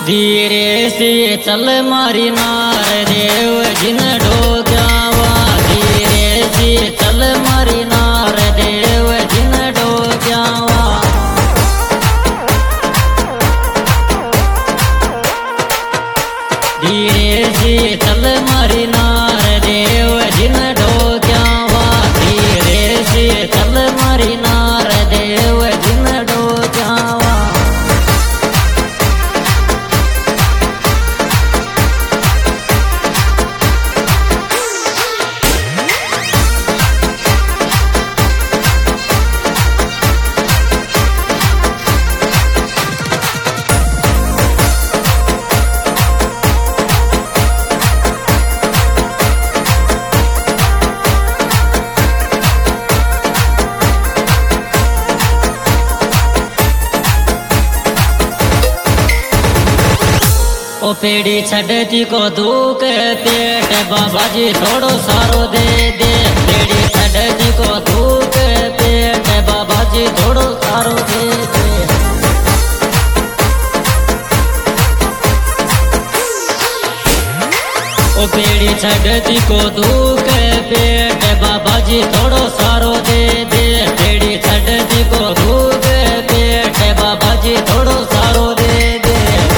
धीरे से चल मारी नार देव जिन डोक्यावा धीरे से चल मारी नार देव जिन डोक्यावा धीरे से चल मारी नार देव जिन डोक्यावा धीरे से चल मारी नार देव जिन डोक्यावा ओ पेड़ी छड़ती को दुख पेट बाबा जी थोड़ो सारो दे दे पेड़ी छड़ती को दुख पेट बाबा जी थोड़ो सारो दे दे ओ पेड़ी छड़ती को दुख पेट बाबा जी थोड़ो सारो दे दे पेड़ी छड़ती को दुख पेट बाबा जी थोड़ो सारो दे दे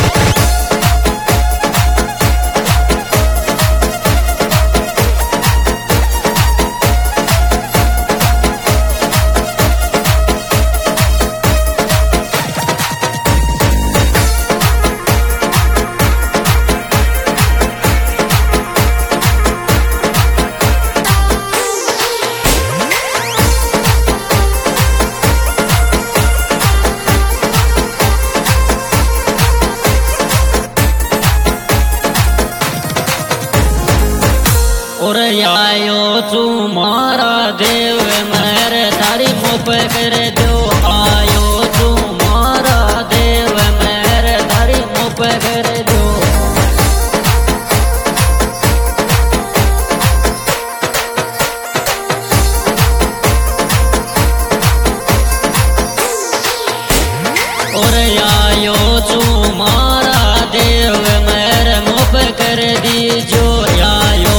और आयो तू मारा देव मेर थारी मुप कर दो आयो तू मारा देव मेर थारी मुप कर दो और आयो तू मारा देव मेर मुप कर दीजो आयो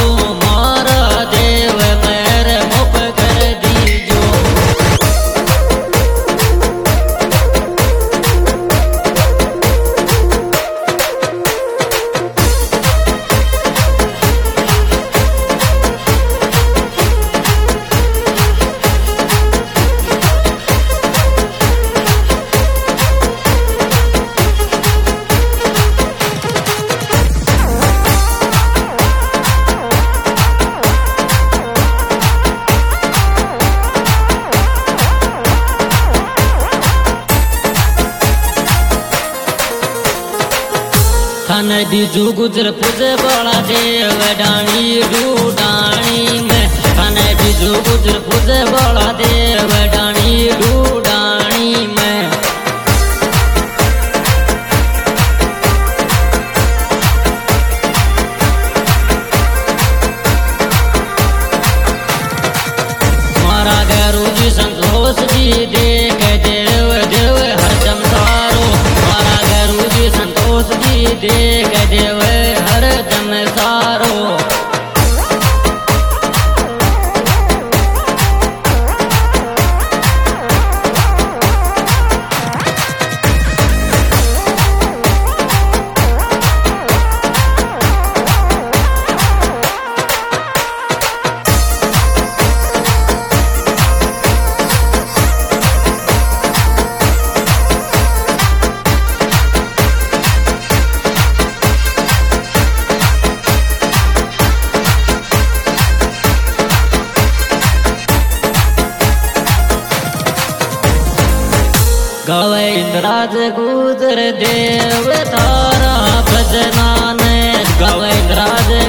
थाने बीजू गुजर पूजे बड़ा देव डाणी डूडाणी में थाने बीजू गुजर पूजे बड़ा देव डाणी डूडाणी में मारा गुरु जी संतोष जी देख देव देव हरदम सारो मारा गुरु जी संतोष जी देख देव हरदम सारो गावे इंद्राज गुजर देव तारा भजना ने गावे इंद्राज